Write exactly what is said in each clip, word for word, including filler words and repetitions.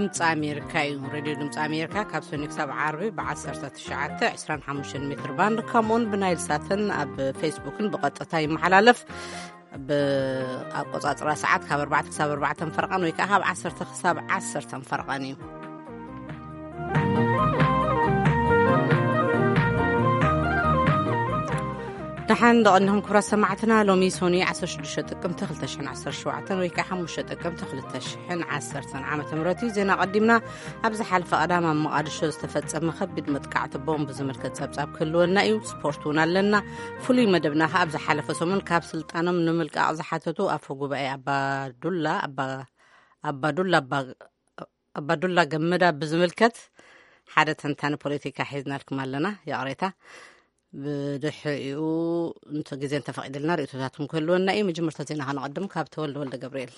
ድምፂ ኣሜሪካ እዩ ሬድዮ ድምፂ ኣሜሪካ ካብ ሰኞ ክሳብ ዓርቢ ብ1ሰዓት ዒስራን ሓሙሽተን ሜትር ባንድ ከምኡውን ብናይል ሳትን ኣብ ፌስቡክን ብቐጥታ ይመሓላለፍ ብኣቆጻጽራ ሰዓት ካብ ኣርባዕተ ክሳብ ኣርባዕተ ፈርቓን ወይ ከዓ ካብ ዓሰርተ ክሳብ ዓሰርተ ፈርቓን እዩ። ድሓን ደቐኒኹም ክብራት ሰማዕትና ሎሚ ሶኒ ዓሰርተ ሽዱሽተ ጥቅምቲ ክልተ ሽሕን ዓሰርተ ሸውዓተ ወይ ከዓ ሓሙሽተ ጥቅምቲ ክልተ ሽሕን ዓሰርተ ዓመተ ምህረት እዩ። ዜና ቀዲምና ኣብ ዝሓለፈ ቀዳም ኣብ መቃድሾ ዝተፈጸመ ከቢድ መጥቃዕቲ ቦምብ ዝምልከት ፀብጻብ ክህልወና እዩ። ስፖርት እውን ኣለና። ፍሉይ መደብና ኣብ ዝሓለፈ ሰሙን ካብ ስልጣኖም ንምልቃቅ ዝሓተቱ ኣፈ ጉባኤ ኣባዱላ ኣባዱላ ኣባዱላ ገመዳ ብዝምልከት ሓደ ተንታኒ ፖለቲካ ሒዝናልኩም ኣለና የቕሬታ ብድሕሪኡ እንተ ግዜ እንተፈቂድልና ርእቶታትኩም ክህልወና እዩ። መጀመርታ ዜና ከንቀድም ካብ ተወልደ ወልደ ገብርኤል።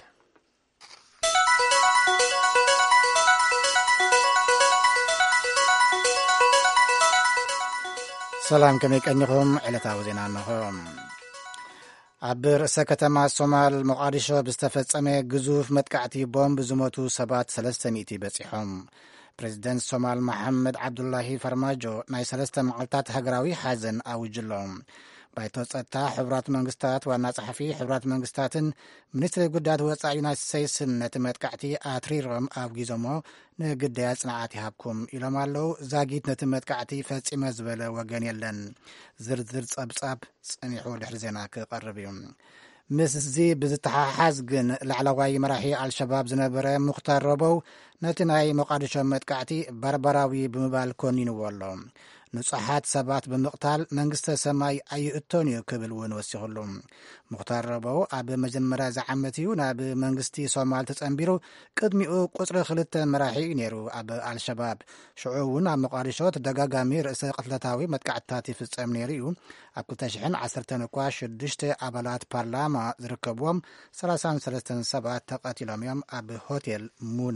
ሰላም ከመይ ቀኒኹም? ዕለታዊ ዜና እንሆም። ኣብ ርእሰ ከተማ ሶማል ሞቃዲሾ ብዝተፈጸመ ግዙፍ መጥቃዕቲ ቦምብ ዝሞቱ ሰባት ሰለስተ ሚእቲ በፂሖም። ፕሬዚደንት ሶማል መሐመድ ዓብዱላሂ ፈርማጆ ናይ ሰለስተ መዓልታት ሃገራዊ ሓዘን ኣውጅሎም። ባይቶ ጸጥታ ሕቡራት መንግስታት ዋና ጸሓፊ ሕቡራት መንግስታትን ሚኒስትሪ ጉዳያት ወፃኢ ዩናይትድ ስቴትስን ነቲ መጥቃዕቲ ኣትሪሮም ኣብ ጊዜሞ ንግዳያ ጽንዓት ይሃብኩም ኢሎም ኣለዉ። ዛጊት ነቲ መጥቃዕቲ ፈጺመ ዝበለ ወገን የለን። ዝርዝር ጸብጻብ ጸኒሑ ድሕሪ ዜና ክቐርብ እዩ። ምስዚ ብዝተሓሓዝ ግን ላዕለዋይ መራሒ ኣልሸባብ ዝነበረ ሙክታር ረቦው ነቲ ናይ ሞቃዲሾ መጥቃዕቲ ባርባራዊ ብምባል ኮኒንዎ ኣሎ። ንጹሓት ሰባት ብምቕታል መንግስተ ሰማይ ኣይእቶን እዩ ክብል እውን ወሲኹሉ። ሙክታር ረቦው ኣብ መጀመርያ ዝዓመት እዩ ናብ መንግስቲ ሶማል ተጸንቢሩ። ቅድሚኡ ቁፅሪ ክልተ መራሒ እዩ ነይሩ ኣብ ኣልሸባብ። ሽዑ እውን ኣብ ሞቃዲሾ ተደጋጋሚ ርእሰ ቅትለታዊ መጥቃዕትታት ይፍጸም ነይሩ እዩ። ኣብ ክልተ ሽሕን ዓሰርተን እኳ ሽዱሽተ ኣባላት ፓርላማ ዝርከብዎም ሰላሳ ሰለስተ ሰባት ተቐቲሎም እዮም ኣብ ሆቴል ሙና።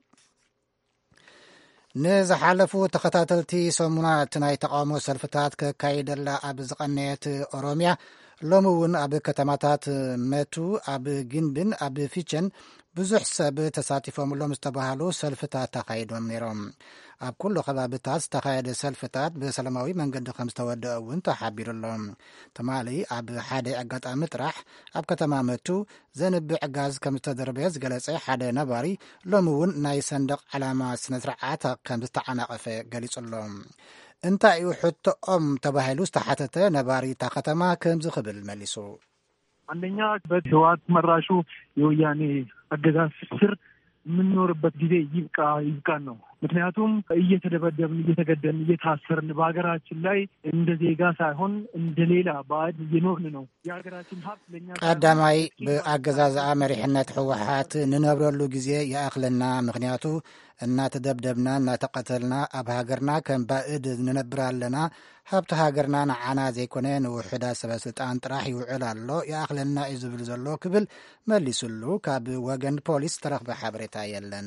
ንዝሓለፉ ተኸታተልቲ ሰሙናት ናይ ተቃውሞ ሰልፍታት ከካይደላ ኣብ ዝቐነየት ኦሮምያ ሎሚ እውን ኣብ ከተማታት መቱ፣ ኣብ ግንብን ኣብ ፊቸን ብዙሕ ሰብ ተሳቲፎምሎም ዝተባሃሉ ሰልፍታት ተኻይዶም ነይሮም። ኣብ ኩሉ ከባቢታት ዝተኻየደ ሰልፍታት ብሰላማዊ መንገዲ ከም ዝተወደአ እውን ተሓቢሩሎም። ተማሊ ኣብ ሓደ ኣጋጣሚ ጥራሕ ኣብ ከተማ መቱ ዘንብዕ ጋዝ ከም ዝተደረበ ዝገለጸ ሓደ ነባሪ ሎሚ እውን ናይ ሰንደቕ ዓላማ ስነ ስርዓት ከም ዝተዓናቐፈ ገሊጹሎም። እንታይ እዩ ሕቶኦም ተባሂሉ ዝተሓተተ ነባሪ እታ ከተማ ከምዚ ክብል መሊሱ። አንደኛ በህወሓት መራሹ የወያኔ አገዛዝ ስር የምንኖርበት ጊዜ ይብቃ ይብቃን ነው። ምክንያቱም እየተደበደብን እየተገደልን እየታሰርን በሀገራችን ላይ እንደ ዜጋ ሳይሆን እንደ ሌላ ባዕድ እየኖርን ነው። የሀገራችን ሀብት ለኛ ቀዳማይ በአገዛዝ መሪሕነት ህወሓት ንነብረሉ ጊዜ የአኽልና ምክንያቱ እናተደብደብና እናተቀተልና ኣብ ሃገርና ከም ባዕድ ንነብር ኣለና። ሃብቲ ሃገርና ንዓና ዘይኮነ ንውሕዳ ሰበስልጣን ጥራሕ ይውዕል ኣሎ የአኽለና እዩ ዝብል ዘሎ ክብል መሊሱሉ። ካብ ወገን ፖሊስ ተረኽበ ሓበሬታ የለን።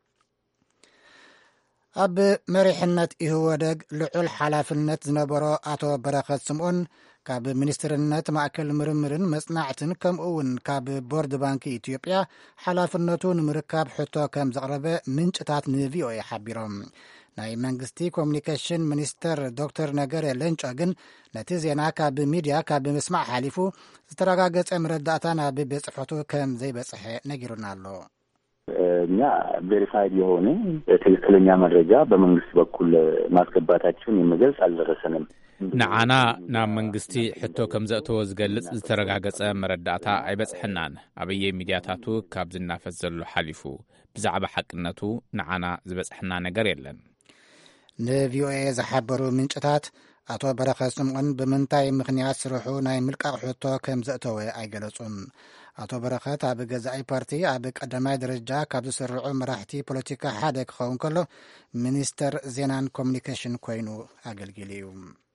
ኣብ መሪሕነት ኢህወደግ ልዑል ሓላፍነት ዝነበሮ ኣቶ በረኸት ስምዖን ካብ ሚኒስትርነት ማእከል ምርምርን መጽናዕትን ከምኡውን ካብ ቦርድ ባንኪ ኢትዮጵያ ሓላፍነቱ ንምርካብ ሕቶ ከም ዘቕረበ ምንጭታት ንቪኦኤ ሓቢሮም። ናይ መንግስቲ ኮሚኒኬሽን ሚኒስተር ዶክተር ነገረ ለንጮ ግን ነቲ ዜና ካብ ሚድያ ካብ ምስማዕ ሓሊፉ ዝተረጋገጸ መረዳእታ ናብ ቤት ጽሕፈቱ ከም ዘይበጽሐ ነጊሩና ኣሎ። እኛ ቬሪፋይድ የሆነ ትክክለኛ መረጃ በመንግስት በኩል ማስገባታችን የሚገልጽ አልደረሰንም። ንዓና ናብ መንግስቲ ሕቶ ከም ዘእተወ ዝገልጽ ዝተረጋገጸ መረዳእታ ኣይበጽሕናን። ኣብየ ሚድያታቱ ካብ ዝናፈስ ዘሎ ሓሊፉ ብዛዕባ ሓቅነቱ ንዓና ዝበጽሕና ነገር የለን። ንቪኦኤ ዝሓበሩ ምንጭታት ኣቶ በረኸት ስምዖን ብምንታይ ምኽንያት ስርሑ ናይ ምልቃቕ ሕቶ ከም ዘእተወ ኣይገለጹን። ኣቶ በረኸት ኣብ ገዛኢ ፓርቲ ኣብ ቀዳማይ ደረጃ ካብ ዝስርዑ መራሕቲ ፖለቲካ ሓደ ክኸውን ከሎ ሚኒስተር ዜናን ኮሚኒኬሽን ኮይኑ ኣገልጊሉ እዩ።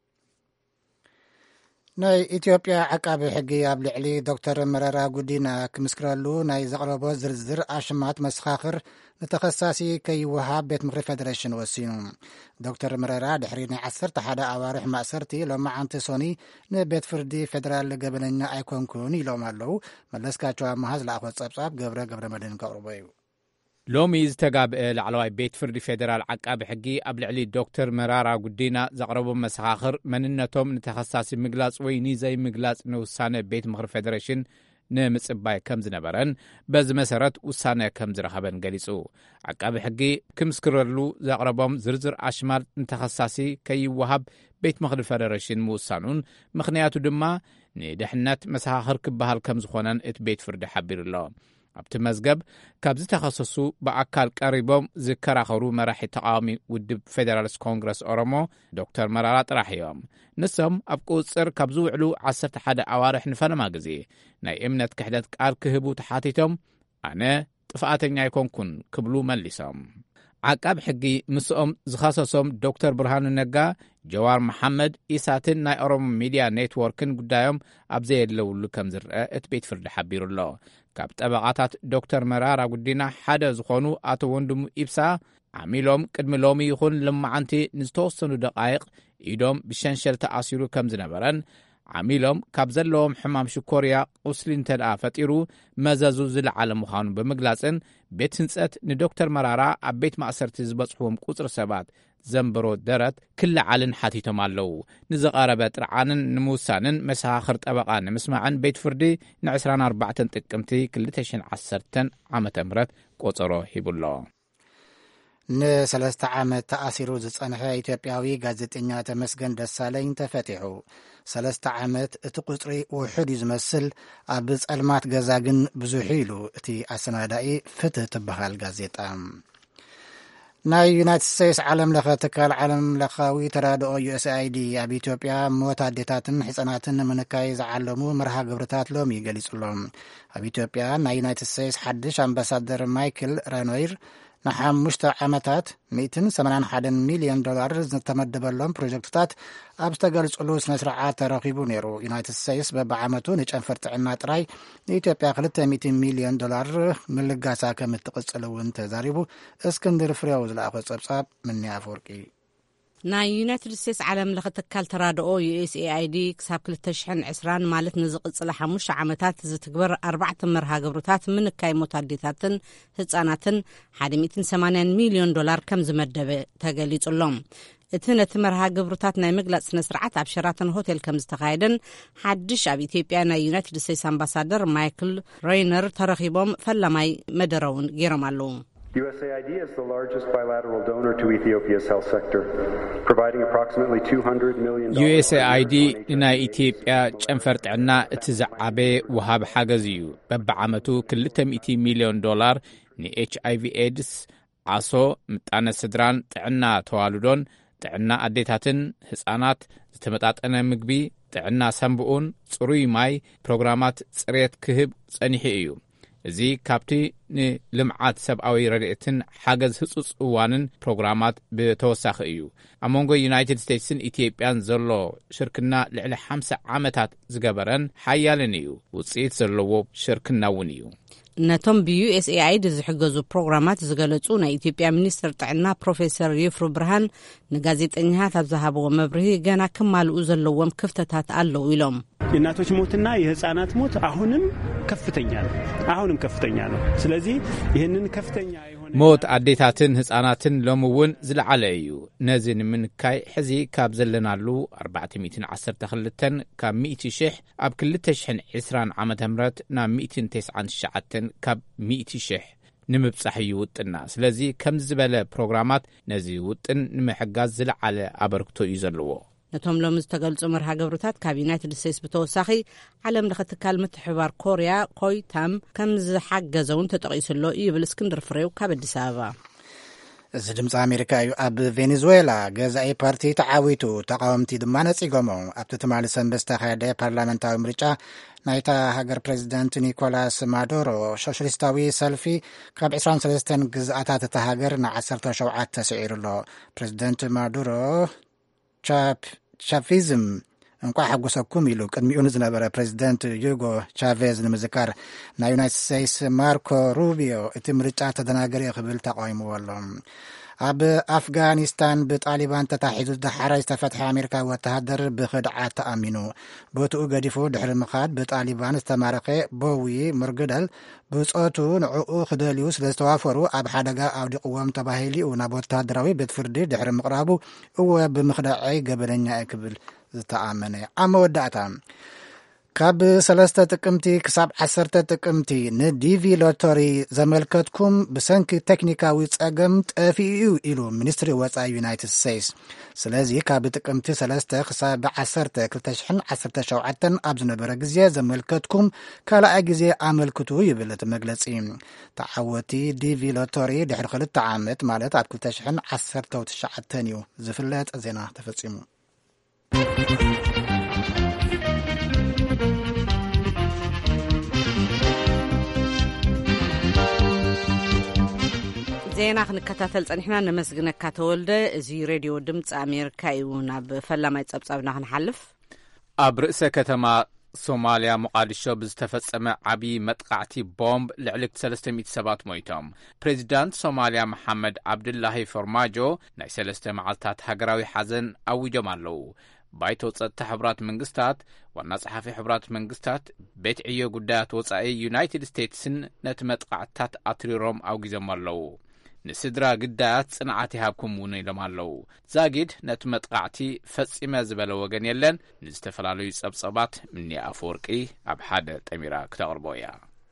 ናይ ኢትዮጵያ ዓቃቢ ሕጊ ኣብ ልዕሊ ዶክተር መረራ ጉዲና ክምስክረሉ ናይ ዘቕረቦ ዝርዝር ኣሽማት መስኻኽር ንተኸሳሲ ከይወሃብ ቤት ምክሪ ፌደሬሽን ወሲኑ። ዶክተር መረራ ድሕሪ ናይ ዓሰርተ ሓደ ኣዋርሕ ማእሰርቲ ሎማዓንቲ ሶኒ ንቤት ፍርዲ ፌደራል ገበነኛ ኣይኮንኩን ኢሎም ኣለዉ። መለስካቸው ኣመሃ ዝለኣኾ ጸብጻብ ገብረ ገብረ መድህን ከቕርቦ እዩ። ሎሚ ዝተጋብአ ላዕለዋይ ቤት ፍርዲ ፌደራል ዓቃቢ ሕጊ ኣብ ልዕሊ ዶክተር መራራ ጉዲና ዘቕረቦም መሰኻኽር መንነቶም ንተኸሳሲ ምግላጽ ወይ ንዘይ ምግላጽ ንውሳነ ቤት ምኽሪ ፌደሬሽን ንምጽባይ ከም ዝነበረን በዚ መሰረት ውሳነ ከም ዝረኸበን ገሊጹ ዓቃቢ ሕጊ ክምስክረሉ ዘቕረቦም ዝርዝር ኣሽማል ንተኸሳሲ ከይወሃብ ቤት ምኽሪ ፌደሬሽን ምውሳኑን ምኽንያቱ ድማ ንድሕነት መሰኻኽር ክበሃል ከም ዝኾነን እቲ ቤት ፍርዲ ሓቢሩ ኣሎ ኣብቲ መዝገብ ካብ ዝተኸሰሱ ብኣካል ቀሪቦም ዝከራኸሩ መራሒ ተቃዋሚ ውድብ ፌደራልስ ኮንግረስ ኦሮሞ ዶክተር መራራ ጥራሕ እዮም ንሶም ኣብ ቁፅር ካብ ዝውዕሉ ዓሰርተ ሓደ ኣዋርሕ ንፈለማ ግዜ ናይ እምነት ክሕደት ቃል ክህቡ ተሓቲቶም ኣነ ጥፍኣተኛ ኣይኮንኩን ክብሉ መሊሶም ዓቃብ ሕጊ ምስኦም ዝኸሰሶም ዶክተር ብርሃኑ ነጋ ጀዋር መሐመድ ኢሳትን ናይ ኦሮሞ ሚድያ ኔትወርክን ጉዳዮም ኣብ ዘየለውሉ ከም ዝርአ እቲ ቤት ፍርዲ ሓቢሩ ኣሎ ካብ ጠበቓታት ዶክተር መራራ ጉዲና ሓደ ዝኾኑ ኣቶ ወንድሙ ኢብሳ ዓሚሎም ቅድሚ ሎሚ ይኹን ልመዓንቲ ንዝተወሰኑ ደቃይቕ ኢዶም ብሸንሸል ተኣሲሩ ከም ዝነበረን ዓሚሎም ካብ ዘለዎም ሕማም ሽኮርያ ቁስሊ እንተደኣ ፈጢሩ መዘዙ ዝለዓለ ምዃኑ ብምግላጽን ቤት ህንጸት ንዶክተር መራራ ኣብ ቤት ማእሰርቲ ዝበጽሕዎም ቁፅሪ ሰባት ዘንበሮ ደረት ክለዓልን ሓቲቶም ኣለዉ ንዝቐረበ ጥርዓንን ንምውሳንን መሰኻኽር ጠበቓ ንምስማዕን ቤት ፍርዲ ን24 ኣርባዕተ ጥቅምቲ ክልተ ሽሕን ዓሰርተ ዓመተ ምህረት ቆፀሮ ሂቡሎ ንሰለስተ ዓመት ተኣሲሩ ዝጸንሐ ኢትዮጵያዊ ጋዜጠኛ ተመስገን ደሳለኝ ተፈቲሑ ሰለስተ ዓመት እቲ ቁፅሪ ውሑድ እዩ ዝመስል ኣብ ጸልማት ገዛ ግን ብዙሕ ኢሉ እቲ ኣሰናዳኢ ፍትህ ትበሃል ጋዜጣ ናይ ዩናይትድ ስቴትስ ዓለም ለኸ ትካል ዓለም ለኻዊ ተራድኦ ዩኤስኤአይዲ ኣብ ኢትዮጵያ ሞት ኣዴታትን ሕፃናትን ንምንካይ ዝዓለሙ መርሃ ግብርታት ሎሚ ገሊጹሎም ኣብ ኢትዮጵያ ናይ ዩናይትድ ስቴትስ ሓድሽ ኣምባሳደር ማይክል ራኖይር ንሓሙሽተ ዓመታት መቶ ሰማንያ ሓደ ሚልዮን ዶላር ዝተመደበሎም ፕሮጀክትታት ኣብ ዝተገልጽሉ ስነ ስርዓት ተረኺቡ ነይሩ ዩናይትድ ስቴትስ በብዓመቱ ንጨንፈር ጥዕና ጥራይ ንኢትዮጵያ ክልተ ሚእቲ ሚልዮን ዶላር ምልጋሳ ከም እትቕጽል እውን ተዛሪቡ እስክንድር ፍሬው ዝለኣኾ ጸብጻብ ምኒ ኣፈወርቂ ናይ ዩናይትድ ስቴትስ ዓለም ለኸ ትካል ተራድኦ ዩኤስኤአይዲ ክሳብ ክልተ ሽሕን ዕስራን ማለት ንዝቕጽለ ሓሙሽተ ዓመታት ዝትግበር ኣርባዕተ መርሃ ግብርታት ምንካይ ሞት ኣዴታትን ህጻናትን ሓደ ሚእቲ ሰማንያ ሚልዮን ዶላር ከም ዝመደበ ተገሊጹሎም እቲ ነቲ መርሃ ግብርታት ናይ ምግላጽ ስነ ስርዓት ኣብ ሸራተን ሆቴል ከም ዝተኻየደን ሓድሽ ኣብ ኢትዮጵያ ናይ ዩናይትድ ስቴትስ ኣምባሳደር ማይክል ሬይነር ተረኺቦም ፈላማይ መደረውን ገይሮም ኣለዉ U S A I D is the largest bilateral donor to Ethiopia's health sector, providing approximately two hundred million dollars. U S A I D ንናይ ኢትዮጵያ ጨንፈር ጥዕና እቲ ዝዓበየ ወሃብ ሓገዝ እዩ በብዓመቱ ክልተ ሚእቲ ሚልዮን ዶላር ንኤች አይ ቪ ኤድስ ዓሶ ምጣነ ስድራን ጥዕና ተዋልዶን ጥዕና ኣዴታትን ህፃናት ዝተመጣጠነ ምግቢ ጥዕና ሰንብኡን ጽሩይ ማይ ፕሮግራማት ጽሬት ክህብ ጸኒሑ እዩ እዚ ካብቲ ንልምዓት ሰብኣዊ ረድኤትን ሓገዝ ህጹጽ እዋንን ፕሮግራማት ብተወሳኺ እዩ ኣብ መንጎ ዩናይትድ ስቴትስን ኢትዮጵያን ዘሎ ሽርክና ልዕሊ ሓምሳ ዓመታት ዝገበረን ሓያልን እዩ ውፅኢት ዘለዎ ሽርክና እውን እዩ ነቶም ብዩኤስኤአይዲ ዝሕገዙ ፕሮግራማት ዝገለጹ ናይ ኢትዮጵያ ሚኒስትር ጥዕና ፕሮፌሰር ይፍሩ ብርሃን ንጋዜጠኛታት ኣብ ዝሃብዎ መብርሂ ገና ክማልኡ ዘለዎም ክፍተታት ኣለዉ ኢሎም የእናቶች ሞትና የህፃናት ሞት አሁንም ከፍተኛ ነው አሁንም ከፍተኛ ነው ስለዚህ ይሄንን ከፍተኛ የሆነ ሞት አዴታትን ህፃናትን ለምውን ዝለዓለ እዩ ነዚ ንምንካይ ሕዚ ካብ ዘለናሉ ኣርባዕተ ሚእቲ ዓሰርተ ክልተ ካብ ሚእቲ ሽሕ ኣብ ክልተ ሽሕን ዕስራን ዓመተ ምህረት ናብ ሚእቲ ትስዓን ትሽዓተን ካብ ሚእቲ ሽሕ ንምብጻሕ እዩ ውጥና ስለዚ ከም ዝበለ ፕሮግራማት ነዚ ውጥን ንምሕጋዝ ዝለዓለ ኣበርክቶ እዩ ዘለዎ ነቶም ሎም ዝተገልጹ መርሃ ግብርታት ካብ ዩናይትድ ስቴትስ ብተወሳኺ ዓለም ለኸ ትካል ምትሕብባር ኮርያ ኮይታም ከም ዝሓገዘውን ተጠቒሱሎ ይብል እስክንድር ፍሬው ካብ ኣዲስ ኣበባ እዚ ድምፂ ኣሜሪካ እዩ ኣብ ቬኔዙዌላ ገዛኢ ፓርቲ ተዓዊቱ ተቃወምቲ ድማ ነጺጎሞ ኣብቲ ትማሊ ሰንበት ዝተኻየደ ፓርላመንታዊ ምርጫ ናይታ ሃገር ፕሬዚደንት ኒኮላስ ማዱሮ ሶሻሊስታዊ ሰልፊ ካብ ዕስራን ሰለስተን ግዝኣታት እታ ሃገር ንዓሰርተ ሸውዓተ ተስዒሩ ኣሎ ፕሬዚደንት ማዱሮ ቻፕ ቻቪዝም እንኳ ሓጎሰኩም ኢሉ ቅድሚኡ ዝነበረ ፕሬዚደንት ዩጎ ቻቬዝ ንምዝካር ናይ ዩናይትድ ስቴትስ ማርኮ ሩቢዮ እቲ ምርጫ ተደናገረ ክብል ተቃዊምዎ ኣሎ ኣብ ኣፍጋኒስታን ብጣሊባን ተታሒዙ ዝደሓረ ዝተፈትሐ ኣሜሪካዊ ወተሃደር ብኽድዓት ተኣሚኑ ቦትኡ ገዲፉ ድሕሪ ምኻድ ብጣሊባን ዝተማረኸ ቦዊ ሙርግደል ብጾቱ ንዕኡ ክደልዩ ስለ ዝተዋፈሩ ኣብ ሓደጋ ኣውዲቕዎም ተባሂሉ ናብ ወተሃደራዊ ቤት ፍርዲ ድሕሪ ምቕራቡ እወ ብምኽዳዐይ ገበነኛ ክብል ዝተኣመነ ኣብ መወዳእታ ካብ ሰለስተ ጥቅምቲ ክሳብ ዓሰርተ ጥቅምቲ ንዲቪ ሎተሪ ዘመልከትኩም ብሰንኪ ቴክኒካዊ ጸገም ጠፊኡ ኢሉ ሚኒስትሪ ወጻኢ ዩናይትድ ስቴትስ ስለዚ ካብ ጥቅምቲ ሰለስተ ክሳብ ዓሰርተ ክልተ ሽሕን ዓሰርተ ሸውዓተን ኣብ ዝነበረ ግዜ ዘመልከትኩም ካልኣይ ግዜ ኣመልክቱ ይብል እቲ መግለጺ ተዓወቲ ዲቪ ሎተሪ ድሕሪ ክልተ ዓመት ማለት ኣብ ክልተ ሽሕን ዓሰርተ ትሽዓተን እዩ ዝፍለጥ ዜና ተፈጺሙ ዜና ክንከታተል ጸኒሕና ነመስግነካ ተወልደ እዚ ሬድዮ ድምፂ ኣሜሪካ እዩ ናብ ፈላማይ ጸብጻብና ክንሓልፍ ኣብ ርእሰ ከተማ ሶማልያ ሞቃዲሾ ብዝተፈጸመ ዓብዪ መጥቃዕቲ ቦምብ ልዕሊ ሰለስተ ሚእቲ ሰባት ሞይቶም ፕሬዚዳንት ሶማልያ መሐመድ ዓብድላሂ ፎርማጆ ናይ ሰለስተ መዓልትታት ሃገራዊ ሓዘን ኣውጆም ኣለዉ ባይቶ ጸጥታ ሕብራት መንግስታት ዋና ጸሓፊ ሕብራት መንግስታት ቤት ዕዮ ጉዳያት ወጻኢ ዩናይትድ ስቴትስን ነቲ መጥቃዕትታት ኣትሪሮም ኣውጊዞም ኣለዉ ንስድራ ግዳያት ጽንዓት ይሃብኩም እውን ኢሎም ኣለዉ ዛጊድ ነቲ መጥቃዕቲ ፈጺመ ዝበለ ወገን የለን ንዝተፈላለዩ ጸብጸባት ምኒ ኣፈወርቂ ኣብ ሓደ ጠሚራ ክተቕርቦ እያ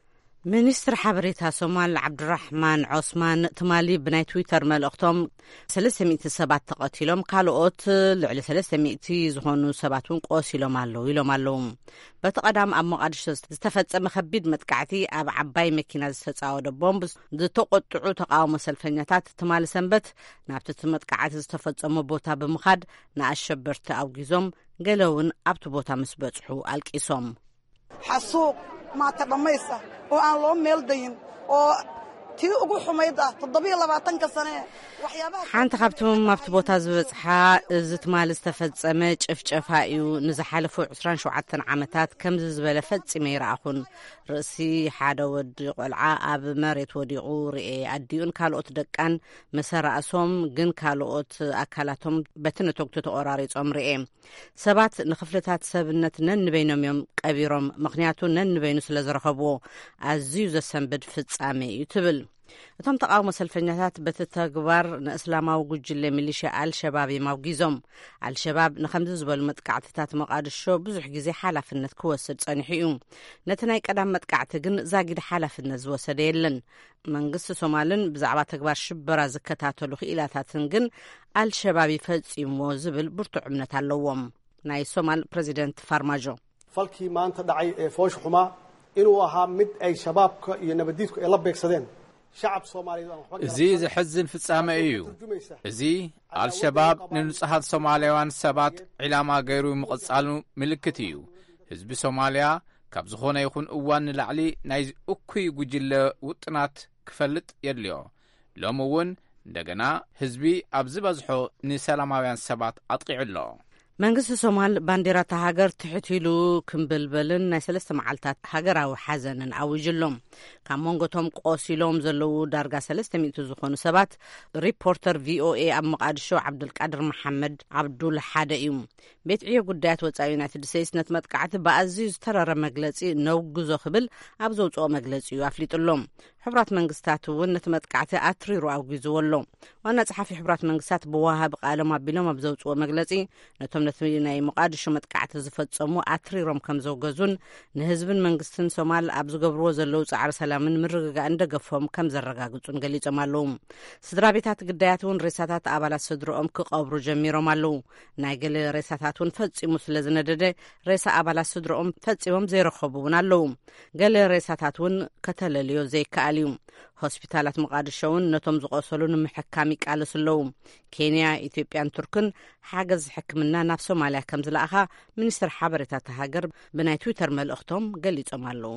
ሚኒስትር ሓበሬታ ሶማል ዓብድራሕማን ዖስማን ትማሊ ብናይ ትዊተር መልእኽቶም ሰለስተ ሚእቲ ሰባት ተቐቲሎም ካልኦት ልዕሊ ሰለስተ ሚእቲ ዝኾኑ ሰባት እውን ቆሲሎም ኣለዉ ኢሎም ኣለዉ በቲ ቀዳም ኣብ ሞቃዲሾ ዝተፈጸመ ከቢድ መጥቃዕቲ ኣብ ዓባይ መኪና ዝተጻወደ ቦምብ ዝተቆጥዑ ተቃውሞ ሰልፈኛታት ትማሊ ሰንበት ናብቲ እቲ መጥቃዕቲ ዝተፈጸሞ ቦታ ብምኻድ ንኣሸበርቲ ኣውጊዞም ገለ እውን ኣብቲ ቦታ ምስ በጽሑ ኣልቂሶም xasuuq maata dhamaysa oo aan loo meel dayin oo tii ugu xumayd ah toddoba iyo labaatanka sane waxyaabaha ሓንቲ ካብቶም ኣብቲ ቦታ ዝበጽሓ እዚ ትማሊ ዝተፈጸመ ጭፍጨፋ እዩ ንዝሓለፉ عشرين وسبعة ዓመታት ከምዚ ዝበለ ፈጺመ ይረኣኹን ርእሲ ሓደ ወዲ ቆልዓ ኣብ መሬት ወዲቑ ርኤ ኣዲኡን ካልኦት ደቃን መሰራእሶም ግን ካልኦት ኣካላቶም በትንተግቶ ተቆራሪጾም ርኤ ሰባት ንኽፍልታት ሰብነት ነንበይኖም እዮም ቀቢሮም ምክንያቱ ነንበይኑ ስለ ዝረኸብዎ ኣዝዩ ዘሰንብድ ፍጻሜ እዩ ትብል እቶም ተቃውሞ ሰልፈኛታት በቲ ተግባር ንእስላማዊ ጉጅለ ሚሊሽያ አልሸባብ የማውጊዞም አልሸባብ ንኸምዚ ዝበሉ መጥቃዕትታት መቃድሾ ብዙሕ ግዜ ሓላፍነት ክወስድ ጸኒሑ እዩ ነቲ ናይ ቀዳም መጥቃዕቲ ግን ዛጊድ ሓላፍነት ዝወሰደ የለን መንግስቲ ሶማልን ብዛዕባ ተግባር ሽበራ ዝከታተሉ ክኢላታትን ግን አልሸባብ ይፈጺሞ ዝብል ብርቱዕ እምነት ኣለዎም ናይ ሶማል ፕሬዚደንት ፋርማጆ ፈልኪ ማንተ ዳዓይ ፎሽ ሑማ inuu ahaa mid ay shabaabka iyo nabadiidku ay la beegsadeen shacab Soomaaliyeed እዚ ዝሕዝን ፍጻመ እዩ እዚ አልሸባብ ንንጹሃት ሶማልያውያን ሰባት ዒላማ ገይሩ ምቕጻሉ ምልክት እዩ ህዝቢ ሶማልያ ካብ ዝኾነ ይኹን እዋን ንላዕሊ ናይ እኩይ ጉጅለ ውጥናት ክፈልጥ የድልዮ ሎም እውን እንደገና ህዝቢ ኣብ ዝበዝሖ ንሰላማውያን ሰባት ኣጥቂዑሎ መንግስቲ ሶማል ባንዴራታ ሃገር ትሕቲሉ ክንብልበልን ናይ ሰለስተ መዓልታት ሃገራዊ ሓዘንን ኣውጅሎም ካብ መንጎቶም ቆሲሎም ዘለዉ ዳርጋ ሰለስተ ሚእቲ ዝኾኑ ሰባት ሪፖርተር ቪኦኤ ኣብ መቃድሾ ዓብዱልቃድር መሐመድ ዓብዱል ሓደ እዩ ቤት ዕዮ ጉዳያት ወጻኢ ዩናይትድ ስቴትስ ነቲ መጥቃዕቲ ብኣዝዩ ዝተረረ መግለጺ ነውግዞ ክብል ኣብ ዘውፅኦ መግለጺ እዩ ኣፍሊጡሎም ሕብራት መንግስታት እውን ነቲ መጥቃዕቲ ኣትሪሩ ኣውጊዝዎሎ ዋና ጸሓፊ ሕብራት መንግስታት ብዋሃብ ቃሎም ኣቢሎም ኣብ ዘውፅኦ መግለጺ ነቶም ነቲ ናይ መቃድሾ መጥቃዕቲ ዝፈጸሙ ኣትሪሮም ከም ዘውገዙን ንህዝብን መንግስትን ሶማል ኣብ ዝገብርዎ ዘለዉ ጻዕሪ ሰላምን ምርግጋእ እንደገፎም ከም ዘረጋግጹን ገሊጾም ኣለዉ ስድራ ቤታት ግዳያት እውን ሬሳታት ኣባላት ስድሮኦም ክቐብሩ ጀሚሮም ኣለዉ ናይ ገለ ሬሳታት እውን ፈጺሙ ስለ ዝነደደ ሬሳ ኣባላት ስድሮኦም ፈጺሞም ዘይረኸቡ እውን ኣለዉ ገለ ሬሳታት እውን ከተለልዮ ዘይከኣል እዩ ሆስፒታላት መቃድሾ እውን ነቶም ዝቆሰሉ ንምሕካም ይቃለሱ ኣለዉ ኬንያ ኢትዮጵያን ቱርክን ሓገዝ ሕክምና ናብ ሶማልያ ከም ዝለኣኻ ሚኒስትር ሓበሬታት ሃገር ብናይ ትዊተር መልእኽቶም ገሊጾም ኣለዉ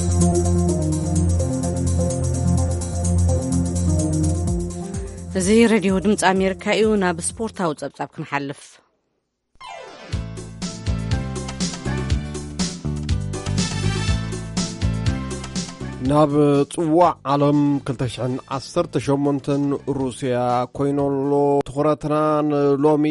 እዚ ሬድዮ ድምፂ ኣሜሪካ እዩ ናብ ስፖርታዊ ጸብጻብ ክንሓልፍ ናብ ጽዋዕ ዓለም ክልተሽሕን ዓሰርተ ሸሞንተን ሩስያ ኮይኖሎ ትኹረትና ሎሚ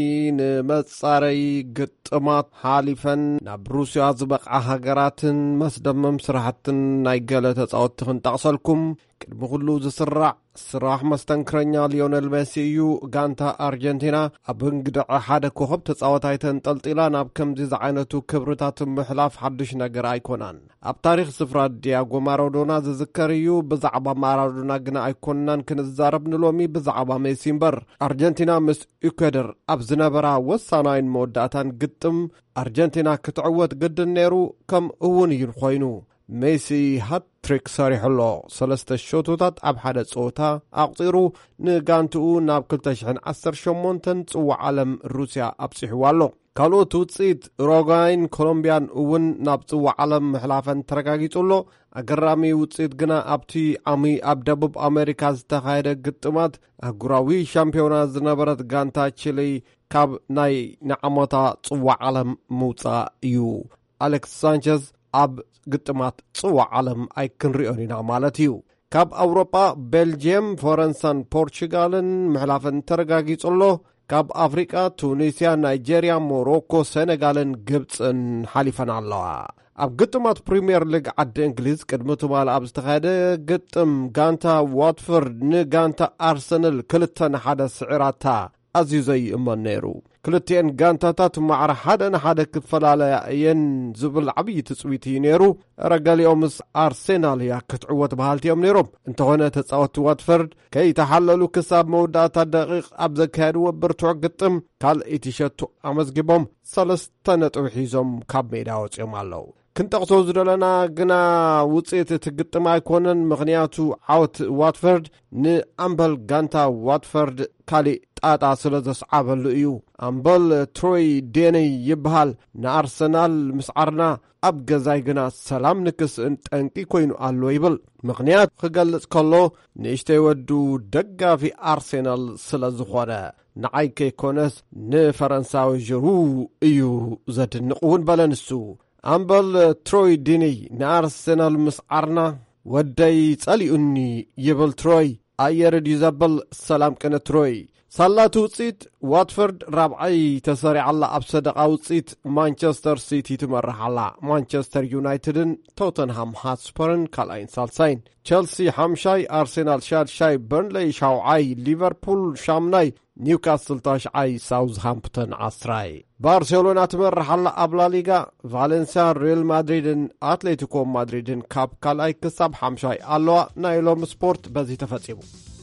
ንመጻረይ ግጥማት ሓሊፈን ናብ ሩስያ ዝበቕዓ ሃገራትን መስደመም ስራሕትን ናይ ገለ ተጻወትቲ ክንጠቕሰልኩም ቅድሚ ኩሉ ዝስራዕ ስራሕ መስተንክረኛ ሊዮነል ሜሲ እዩ ጋንታ አርጀንቲና ኣብ እንግድዕ ሓደ ኮኸብ ተጻወታይ ተንጠልጢላ ናብ ከምዚ ዝዓይነቱ ክብርታት ምሕላፍ ሓድሽ ነገር ኣይኮናን ኣብ ታሪክ ስፍራ ዲያጎ ማራዶና ዝዝከር እዩ ብዛዕባ ማራዶና ግና ኣይኮናን ክንዛረብ ንሎሚ ብዛዕባ ሜሲ እምበር አርጀንቲና ምስ ኢኳዶር ኣብ ዝነበራ ወሳናይን መወዳእታን ግጥም አርጀንቲና ክትዕወት ግድን ነይሩ ከም እውን እዩ ኮይኑ ሜሲ ሃትሪክ ሰሪሕሎ ሰለስተ ሾቶታት ኣብ ሓደ ጾታ ኣቕፂሩ ንጋንትኡ ናብ ክልተሽሕን ዓሰርተ ሸሞንተን ጽዋዕ ዓለም ሩስያ ኣብጽሕዋ ኣሎ ካልኦት ውፅኢት ኡሩጓይን ኮሎምቢያን እውን ናብ ጽዋዕ ዓለም ምሕላፈን ተረጋጊጹሎ ኣገራሚ ውፅኢት ግና ኣብቲ ዓሚ ኣብ ደቡብ ኣሜሪካ ዝተኻየደ ግጥማት ኣህጉራዊ ሻምፒዮና ዝነበረት ጋንታ ቺሊ ካብ ናይ ንዓመታ ጽዋዕ ዓለም ምውፃእ እዩ ኣሌክስ ሳንቸዝ ኣብ ግጥማት ጽዋዕ ዓለም ኣይክንሪኦን ኢና ማለት እዩ ካብ ኣውሮጳ ቤልጅየም ፈረንሳን ፖርቹጋልን ምሕላፈን ተረጋጊጹሎ ካብ ኣፍሪቃ ቱኒስያ ናይጄርያ ሞሮኮ ሴኔጋልን ግብፅን ሓሊፈን ኣለዋ ኣብ ግጥማት ፕሪምየር ሊግ ዓዲ እንግሊዝ ቅድሚ ትማል ኣብ ዝተኻየደ ግጥም ጋንታ ዋትፎርድ ንጋንታ ኣርሰናል ክልተ ንሓደ ስዒራታ ኣዝዩ ዘይእመን ነይሩ ክልቲአን ጋንታታት ማዕረ ሓደ ንሓደ ክፈላለያ እየን ዝብል ዓብዪ ትፅቢት እዩ ነይሩ ረገሊኦምስ ኣርሴናል እያ ክትዕወት ባህልቲኦም ነይሮም እንተኾነ ተፃወቲ ዋትፎርድ ከይተሓለሉ ክሳብ መወዳእታ ደቂቕ ኣብ ዘካየድዎ ብርቱዕ ግጥም ካልእ ቲሸቱ ኣመዝጊቦም ሰለስተ ነጥቢ ሒዞም ካብ ሜዳ ወፂኦም ኣለዉ ክንጠቕሶ ዝደለና ግና ውፅኢት እቲ ግጥም ኣይኮነን ምኽንያቱ ዓወት ዋትፎርድ ንኣምበል ጋንታ ዋትፎርድ ካሊእ ጣጣ ስለ ዘስዓበሉ እዩ ኣምበል ትሮይ ዴነይ ይበሃል ንኣርሰናል ምስዓርና ኣብ ገዛይ ግና ሰላም ንክስእን ጠንቂ ኮይኑ ኣሎ ይብል ምኽንያት ክገልጽ ከሎ ንእሽተይ ወዱ ደጋፊ ኣርሴናል ስለ ዝኾነ ንዓይ ከይኮነስ ንፈረንሳዊ ዥሩ እዩ ዘድንቕ እውን በለንሱ ኣምበል ትሮይ ዲነይ ንኣርሴናል ምስዓርና ወደይ ጸሊኡኒ ይብል ትሮይ ኣየርድ እዩ ዘብል ሰላም ቅነ ትሮይ ሳላቱ ውፅኢት ዋትፎርድ ራብዓይ ተሰሪዓላ ኣብ ሰደቓ ውፅኢት ማንቸስተር ሲቲ ትመርሓላ ማንቸስተር ዩናይትድን ቶተንሃም ሃትስፐርን ካልኣይን ሳልሳይን ቸልሲ ሓምሻይ ኣርሴናል ሻድሻይ በርንሌይ ሻውዓይ ሊቨርፑል ሻምናይ ኒውካስል ታሽዓይ ሳውዝሃምፕተን ዓስራይ ባርሴሎና ትመርሓላ ኣብ ላሊጋ ቫሌንሲያ ሪል ማድሪድን ኣትሌቲኮ ማድሪድን ካብ ካልኣይ ክሳብ ሓምሻይ ኣለዋ ናይ ሎም ስፖርት በዚ ተፈጺሙ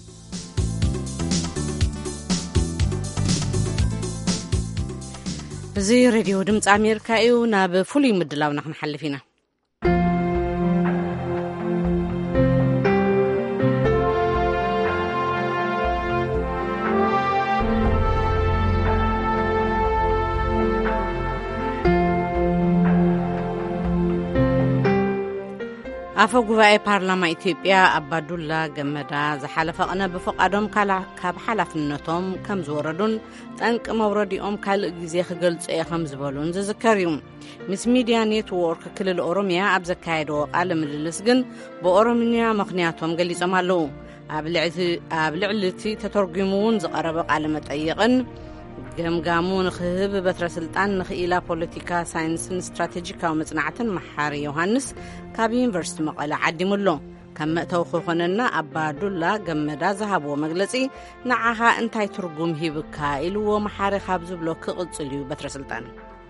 እዚ ሬድዮ ድምፂ ኣሜሪካ እዩ ናብ ፍሉይ ምድላውና ክንሓልፍ ኢና ኣፈ ጉባኤ ፓርላማ ኢትዮጵያ ኣባዱላ ገመዳ ዝሓለፈ ቅነ ብፈቃዶም ካብ ሓላፍነቶም ከም ዝወረዱን ጠንቂ መውረዲኦም ካልእ ግዜ ክገልጹ እየ ከም ዝበሉን ዝዝከር እዩ ምስ ሚድያ ኔትዎርክ ክልል ኦሮምያ ኣብ ዘካየድዎ ቃለ ምልልስ ግን ብኦሮምኛ ምኽንያቶም ገሊፆም ኣለዉ ኣብ ልዕሊ እቲ ተተርጒሙ እውን ዝቐረበ ቃለ መጠይቕን ገምጋሙ ንኽህብ በትረ ስልጣን ንኽኢላ ፖለቲካ ሳይንስን ስትራቴጂካዊ መጽናዕትን መሓሪ ዮሃንስ ካብ ዩኒቨርሲቲ መቐለ ዓዲሙሎ ከም መእተው ክኾነና ኣባዱላ ገመዳ ዝሃብዎ መግለጺ ንዓኻ እንታይ ትርጉም ሂብካ ኢልዎ መሓሪ ካብ ዝብሎ ክቕጽል እዩ በትረ ስልጣን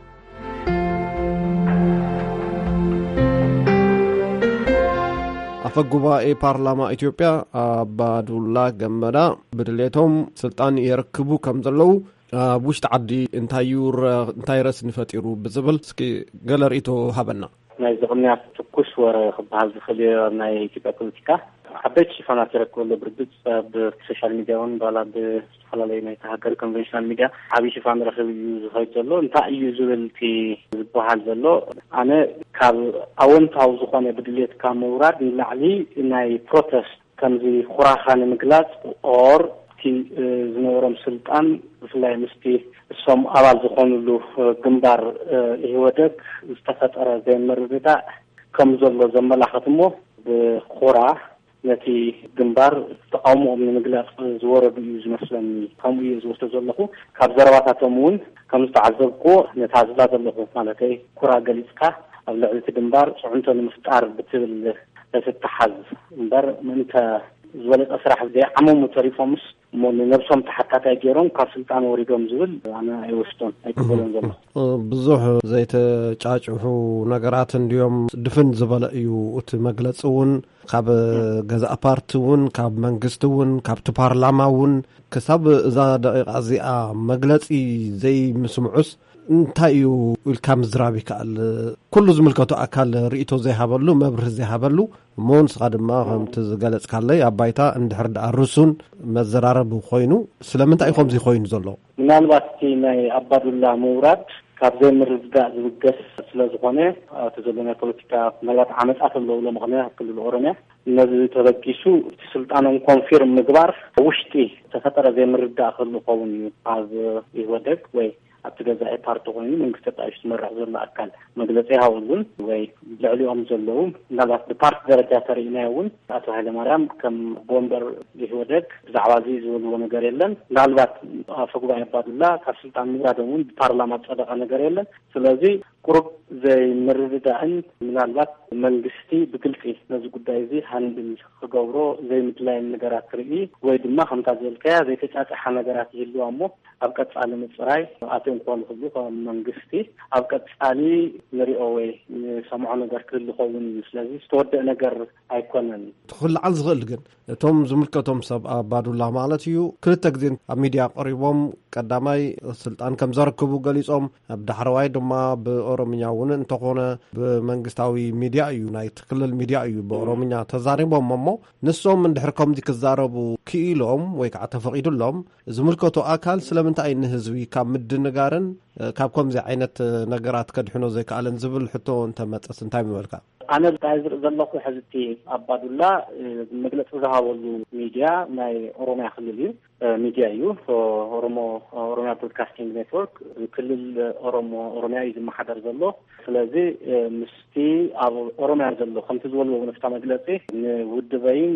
ኣፈ ጉባኤ ፓርላማ ኢትዮጵያ ኣባዱላ ገመዳ ብድሌቶም ስልጣን የርክቡ ከም ዘለዉ ኣብ ውሽጢ ዓዲ እንታይ እንታይ ረስኒ ፈጢሩ ብዝብል እስኪ ገለ ርእቶ ሃበና ናይ ዝቕንያት ትኩስ ወረ ክበሃል ዝኽእል ናይ ኢትዮጵያ ፖለቲካ ዓበይቲ ሽፋናት ይረክበሉ ብርግጽ ብሶሻል ሚድያ እውን ባላ ብዝተፈላለዩ ናይ ሃገር ኮንቨንሽናል ሚድያ ዓብዪ ሽፋን ረኽብ እዩ ዝኸይድ ዘሎ እንታይ እዩ ዝብል እቲ ዝበሃል ዘሎ ኣነ ካብ ኣወንታዊ ዝኾነ ብድሌትካ ምውራድ ንላዕሊ ናይ ፕሮቴስት ከምዚ ኩራኻ ንምግላጽ ኦር ዝነበሮም ስልጣን ብፍላይ ምስቲ እሶም ኣባል ዝኾኑሉ ግንባር ይወደግ ዝተፈጠረ ዘይምርድዳእ ከም ዘሎ ዘመላኽት እሞ بخورة نتي جنبار تقاوموا من مجلس زوار بيوز مثلا هم يزور تزلقوا كابزروات تمون كم تعذبكوا نتعذب تزلقوا مالكي كرة جلسكا أو لعبة جنبار عنده المفتار بتل تتحز جنبار من أنت زولت أسرح زي عمو متريفهمس من نفسهم تحقق تأجيرهم كسلطان وريدهم زول أنا أيوستون أيقولون زول بزح زي تجاجحو نجارات اليوم دفن زبالة يو وتمجلسون كاب جزء أبارتون كاب منجستون كاب تبارلماون كسب إذا أزياء مجلسي زي مسمعس انتايو الكام زرابي كال كل زملكاتو أكل رئيتو زي هبلو مبرز زي هبلو مونس قد ما هم تزجلس كالله أبايتا عند حرد الرسون مزرارب وخوينو سلامت أي خمسة خوين زلوا من الوقت ما عبد الله مورد كابزين مرزقة زوجس سلازقانة تزلنا بوليتيكا ملات عمت أصل ولا مغنية كل الأورنة الناس تركيسو سلطانهم كونفيرم مقبار وشتي تفترة زي مرزقة خلوا قوانين هذا يودك وي أبتدأ بارتوغني من كتب عشت مرة زلنا أكل مجلسها وزن وي لعليهم زلهم نبات بارت درجة تريناون أتو هذا مرام كم بومبر يهودك زعوازي زول ونجاريلن نالبات فوق عباد الله كسلطان مرادون بارلمان صدق نجاريلن سلازي قرب زي مرردان من الوقت منجستي بكلتي نزق الدايزي هندل خجورو زي مثل النجارات رئي ويدما خمتازل كيا زي تجات حنجارات يلو أمو أبقى على مصراي أتون قال خلوه منجستي أبقى علي نريئوي سمعنا نجار كل خوون يسلازي استود نجار أيقونن تخل عز غلقن توم زملك توم سب بعد الله مالتيو كرتك زين ميديا قريبهم قدامي السلطان كم زركبوا قليصهم بدحرواي دما بأوروميا ون انتقونا بمنجستاوي ميديا يونايت كل الميديا يو بأوروميا تزاربهم ممو نسهم من دحركم ديك الزاربو كيلهم ويكع تفقيد لهم زملكتو أكل سلامنت أي نهزوي كم مد نجارن كابكم زي عينة نجارات كدحنو زي كألن زبل حتى أنت متأسن تايم والكا أنا بعذر زلقوا حزتي عبد الله مجلس ذهاب ميديا ما أوروميا خليلي ميديا يو أورومو أوروميا بودكاستينج نتورك كل الأورومو أوروميا يزم حدر زلوا فلذي مستي أوروميا زلوا خمسة زول ونفتح مجلسي ود بين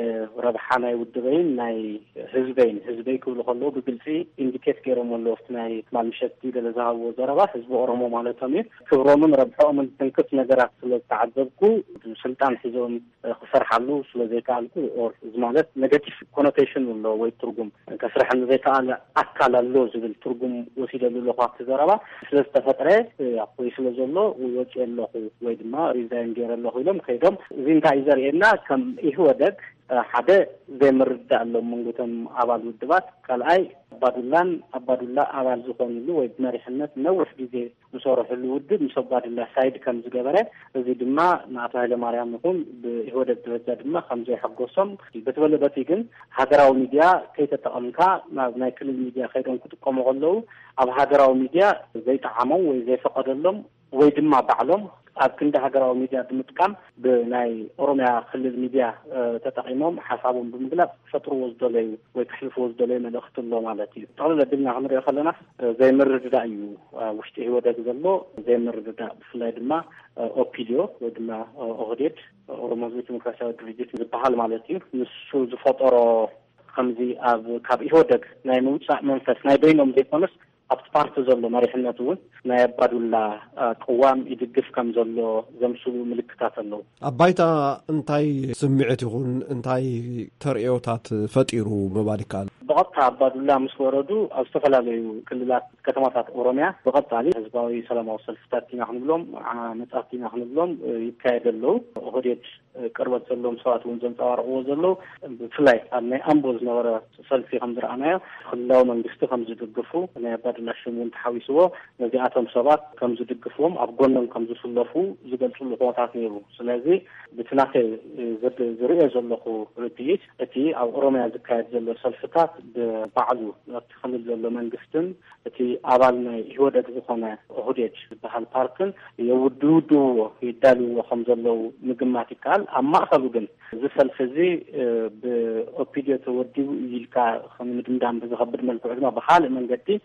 ربحنا ود بين ناي حزبين حزبين كل خلوا بقلسي إنديكيت كيرم ولا وفتناي مع المشتي لذهاب وزارة حزب أورومو مالتهم كرومن ربحوا من تنكت نجارات تعذب كو سلطان حزون خسر حلو سلازي كالكو أو زمانات نيجاتيف كونوتيشن ولا ويترجم كسر حنا زي كان أكل اللوز بالترجم وسيلة للغات زرابة سلاز تفترة أقوي سلازلو ويوجه الله ويدما ريزاين جير الله لهم خيرهم زين تعيزر إننا كم إهودك حدا زي مرد الله منقطم أباد الدبات قال أي عبد الله عبد الله أباد زخون له ويدنا رحلات نوح بيجي مصارح الود مصبر الله سعيد كم زجبرة زيد ما نعطيه لمريم نقول بهودة الدرجة ما خمسة حق قسم بتولى بتيجن هدراو ميديا كي تتأمكا ما ناكل الميديا خيرهم كتقوم غلو أب هدراو ميديا زي تعمو وزي فقد لهم ويدما بعلم أكيد هجروا ميديا بمتكم بناي أوروميا خلي الميديا تتقيمهم حسابهم بمجلب شطر وزدلي ويكشفوا وزدلي من أخت الله مالتي طالع لدينا عمر يخلنا زي مرة دايو وشتي هو ده جزلو زي مرة دا فلايد ما أوبيديو ودما أغريد أورومازوي ديمقراطية درجة البحال مالتي نشوف زفطرة خمسة أب كاب يهودك ناي موسى منفس ناي بينهم ديكونس أبتبارت زلو مريحنا تون نايبادو الله قوام يدقف كم زلو زمسو ملكتات اللو أبايتا انتاي سمعت يقول انتاي ترئيوتات فتيرو مباركال بغطها عباد الله مسوردو أستفل على كللات كتماتات أوروميا بغطها عليه حزباوي سلامة وصلفتاتي نحن بلوم متأتي نحن بلوم يبكايد اللو وغريد قربت زلوم سوات ونزم تارعو زلو بفلاي أني أنبوز نورا سلفي خمزر عنايا خلاو من بستو خمز دقفو نايباد الله شمون تحاويسوه نزيعاتهم سبات كمز دقفوهم أبقونهم كمز سلفو زبال سلو قواتات نيرو سلازي بتناكي زريع زلقو رديت اتي أو أوروميا زكايد زلو سلفتات ببعضو تخلل زلو منقفتن اتي أبالنا يهودة زخونة هوديج بحال باركن يودودو يدالو وخمزلو مقماتي كال أما أخلو جن زي سلفزي بأوبيديو توديو يلكا خمين دمدام بزخبر ملكو عزما بحال من قدي أبدق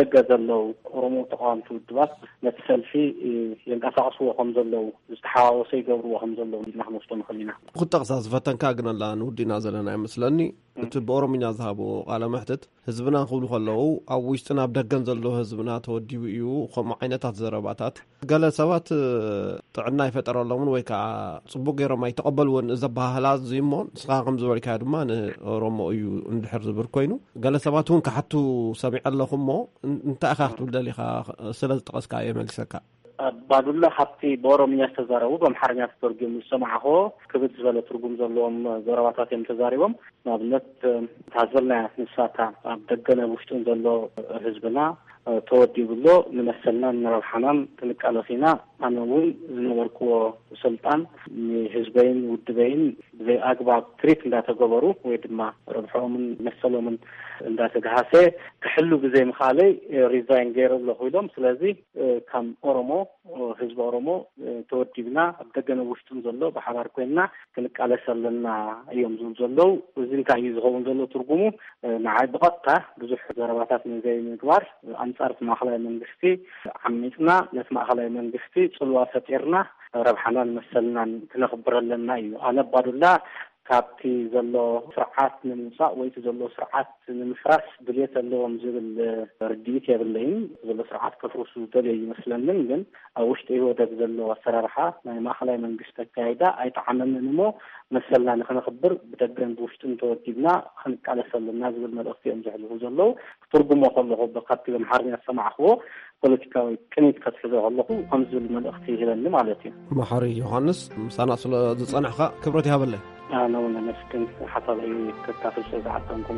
ደገ ዘለው ኦሮሞ ተቃዋምቲ ውድባት ነቲ ሰልፊ የንቀሳቀስዎ ከም ዘለው ዝተሓዋወሰ ይገብርዎ ከም ዘለው ኢልና ክንወስዶ ንኽእል ኢና። ክተቕሳስ ፈተንካ ግን ኣላ ንውዲና ዘለና ይመስለኒ እቲ ብኦሮምኛ ዝሃቦ ቃለ መሕትት ህዝብና ክብሉ ከለዉ ኣብ ውሽጥና ኣብ ደገን ዘሎ ህዝብና ተወዲቡ እዩ ከምኡ ዓይነታት ዘረባታት ገለ ሰባት ጥዕና ይፈጠረሎምን ወይ ከዓ ፅቡቅ ገይሮም ኣይተቐበልዎን ዘባህላ እሞ ንስኻ ከም ዝበልካ ድማ ንኦሮሞ እዩ እንድሕር ዝብር ኮይኑ ገለ ሰባት እውን ካሓቱ ሰሚዕ ኣለኹም ሞ እንታይ ኢኻ ክትብል ደሊኻ ስለ ዝጠቐስካ የመልሰካ። ባዱላ ሓብቲ በኦሮምኛ ዝተዛረቡ በአምሓርኛ ተተርጉሙ ዝሰማዕኹ ክብድ ዝበለ ትርጉም ዘለዎም ዘረባታት እዮም ተዛሪቦም። ንኣብነት ታዘልና ንሳታ ኣብ ደገነ ውሽጡን ዘሎ ህዝብና ተወዲብሎ ንመሰልና ንረብሓናን ክንቃለሲና ኣነ እውን ዝነበርክዎ ስልጣን ንህዝበይን ውድበይን ብዘይ ኣግባብ ትሪት እንዳተገበሩ ወይ ድማ ረብሖምን መሰሎምን እንዳተገሃሰ ክሕሉ ብዘይ ምኻለይ ሪዛይን ገይረሎ ኮይዶም ስለዚ ከም ኦሮሞ ህዝቢ ኦሮሞ ተወዲብና ኣብ ደገነ ውሽጡን ዘሎ ብሓባር ኮይንና ክንቃለሰለና እዮም ዝብል ዘለው እዚ እንታይ እዩ ዝኸውን ዘሎ ትርጉሙ ንዓይ ብቐጥታ ብዙሕ ዘረባታት ንዘይ ምግባር አንጻር ማእኸላይ መንግስቲ ዓሚፅና ነቲ ማእኸላይ መንግስቲ ጽልዋ ፈጢርና ረብሓናን መሰልናን ክነኽብረለና እዩ። ኣነ ባዱላ ካብቲ ዘሎ ስርዓት ንምምፃእ ወይ ዘሎ ስርዓት ንምፍራስ ድሌት ኣለዎም ዝብል ርድኢት የብለይን። ዘሎ ስርዓት ከፍርሱ ዝደልዩ ይመስለንን ግን ኣብ ውሽጢ ህይወት ዘሎ ኣሰራርሓ ናይ ማእኸላይ መንግስቲ ኣካይዳ ኣይጠዓመንን እሞ መሰልና ንክንኽብር ብደገን ብውሽጥን ተወዲብና ክንቃለሰለና ዝብል መልእኽቲ እዮም ዘሕልፉ ዘለው። ክትርጉሞ ከለኹ ብካብቲ በአምሓርኛ ዝሰማዕኽዎ ፖለቲካዊ ቅኒት ከትሕዞ ከለኹ ከም ዝብል መልእኽቲ ይህበኒ ማለት እዩ። መሓሪ ዮሃንስ ምሳና ስለ ዝፀንሕካ ክብረት ይሃበለይ። أنا وأنا مسكين حصل أي كتافل شيء عندكم.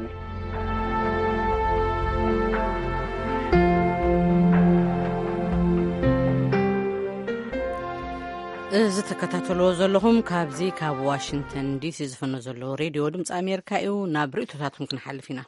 إذا تكتاتلو زلهم كابزي كاب واشنطن دي سي زفنو زلو راديو دمص أمريكا إيو نابريو تاتهم كنحلفينا.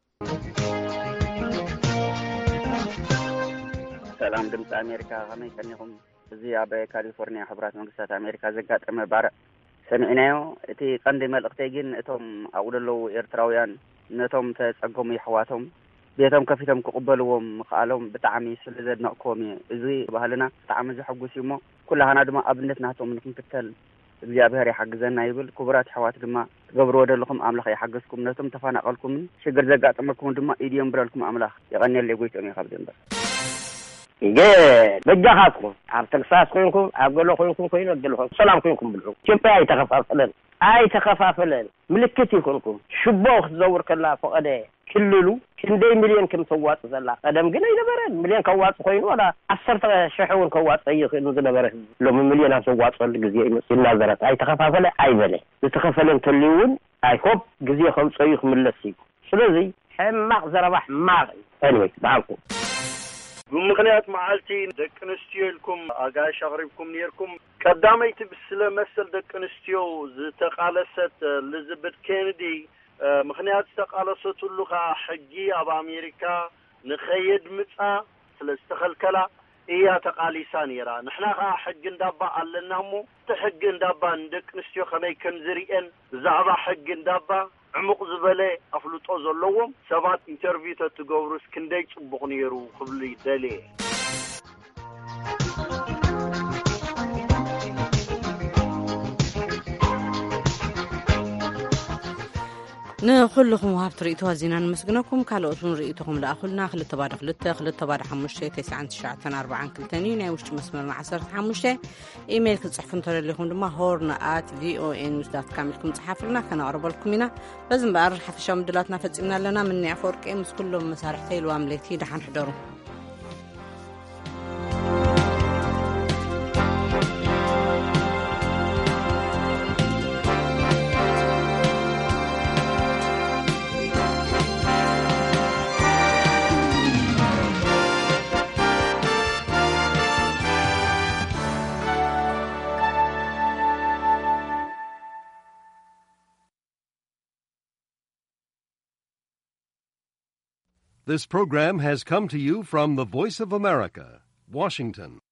سلام دمص أمريكا غمي كنيهم زي أبي كاليفورنيا حبرات منقصات أمريكا زقات أمي بارق سمعنايو إتي قندي ملقتيجين إتهم أولو إرتراويان نتهم تسقهم يحواتهم بيتهم كفيتهم كقبلوهم قالهم بتعامي سلزد نقومي إزي بهلنا تعامي زي حقوسي مو كلها نادما أبنتنا هاتهم منكم كتل بيابهر يحجزنا يقول كبرات حوات دما قبروا ودلكم أملاخ يحجزكم نتهم تفانا قالكم شجر زقات أمكم دما إيديهم برالكم أملاخ يغني اللي قلتهم يا خبزين بس جاء بجاهكم عم تقصاص كونكم أقول لكم كوين ودلهم سلام كونكم بالعو كيف أي تخفافلن أي تخفافلن ملكتي كونكم شبوخ تزور كلا فقده كللو كندي مليون كم سوات زلا قدم قلنا ينبرن مليون كوات كوين ولا عشرة شحون كوات أي خير نبرن لو من مليون سوات صل جزيء النظرات أي تخفافلن أي بله تخفافلن تليون أي خوب جزيء خمس أيخ من لسيك سلزي هم مغزرة واحد ماغ anyway بعكم بمخنيات معالتي دك نستيو لكم أجاش أغربكم نيركم قدامي تبسلا مثل دك نستيو زتقالست لزبت كيندي مخنيات تقالست اللغة حجي أب أمريكا نخيد متى سلستخل كلا إيا تقالي سانيرا نحنا حج ندابا علنا مو تحج ندابا ندك نستيو خمي كنزريئن زعبا حج ندابا عمق زبالة أفلوتو زلوهم سبات انترفيو تتقورس كنديج بغنيرو قبلي دالي نخلكم وهاب تريتو هزينا نمسكنكم كالوتون ريتوهم لأخلنا خلت تبادل خلت خلت تبادل حمشة تسعة تسعة أربعة كلتانين وش مسمرنا عشرة حمشة إيميل كل صحفن ترى اللي هم لما هورنا at voa news dot com لكم صحافلنا كان أقرب لكم هنا لازم بقى حتى شو مدلاتنا فتسمنا لنا من نعفورك إمس كلهم مسارحتي الواملتي ده حنحضروا This program has come to you from the Voice of America, Washington.